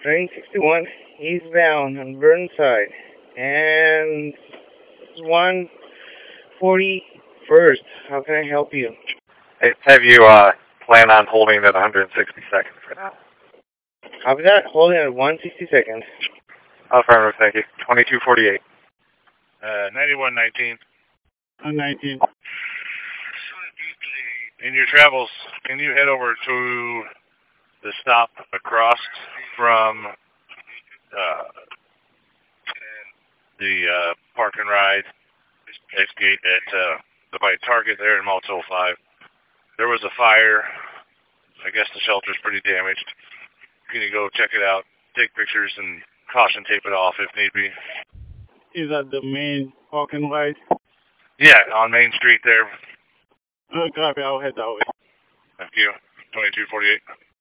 Train 61 eastbound on Burnside. And 141st. How can I help you? Have you plan on holding at 160 seconds for now? Copy that. Holding at 160 seconds. Affirmative, thank you. 2248. 9119. 19. In your travels, can you head over to the stop across from the park and ride gate at the by Target there in Motel 5? There was a fire. I guess the shelter's pretty damaged. Can you go check it out, take pictures, and caution tape it off if need be? Is that the main park and ride? Yeah, on Main Street there. Copy. I'll head that way. Thank you. 2248.